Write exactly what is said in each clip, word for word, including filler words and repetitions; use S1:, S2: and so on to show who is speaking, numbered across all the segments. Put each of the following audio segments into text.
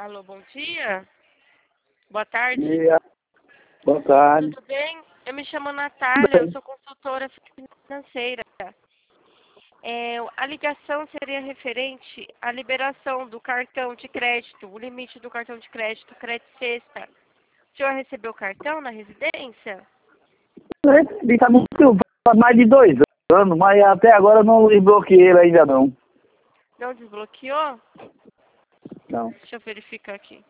S1: Alô, bom dia. Boa tarde.
S2: Dia. Boa tarde.
S1: Tudo bem? Eu me chamo Natália, eu sou consultora financeira. É, a ligação seria referente à liberação do cartão de crédito, o limite do cartão de crédito, crédito sexta. O senhor recebeu o cartão na residência?
S2: Eu recebi, tá muito faz mais de dois anos, mas até agora não desbloqueei ele ainda não.
S1: Não desbloqueou?
S2: Não.
S1: Deixa eu verificar aqui.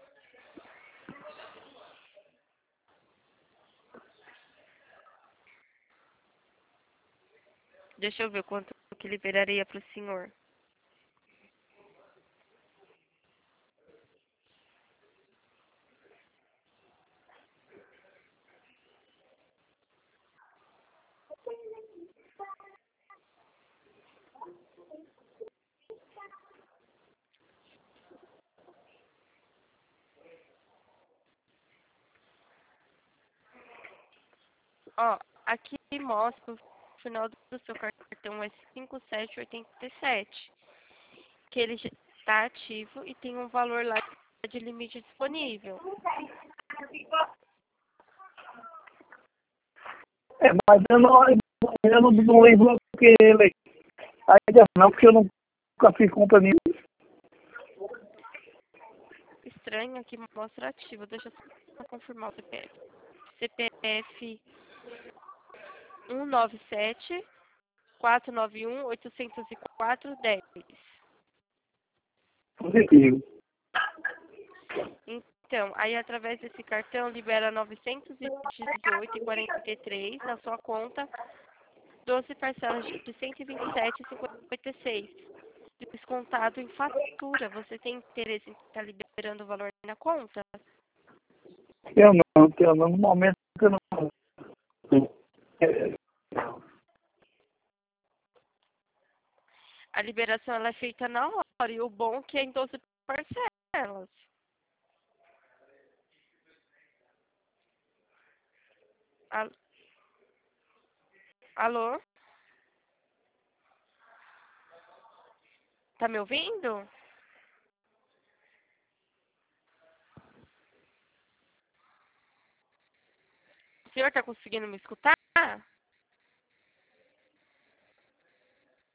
S1: Deixa eu ver quanto que liberaria para o senhor. Ó, aqui mostra o final do seu cartão é cinco sete oito sete, que ele está ativo e tem um valor lá de limite disponível.
S2: É, mas eu não, eu não, não desbloqueei ele ainda não, porque eu nunca fiz compra nenhuma.
S1: Estranho, aqui mostra ativo. Deixa eu só confirmar o C P F. C P F um nove sete quatro nove um oito zero quatro dez.
S2: Positivo.
S1: Então, aí através desse cartão libera novecentos e dezoito reais e quarenta e três na sua conta, doze parcelas de cento e vinte e sete reais e cinquenta e seis. Descontado em fatura. Você tem interesse em estar liberando o valor na conta?
S2: Eu não, eu não, no momento eu não.
S1: A liberação ela é feita na hora e o bom é que é em doze parcelas. Alô? Tá me ouvindo? O senhor tá conseguindo me escutar?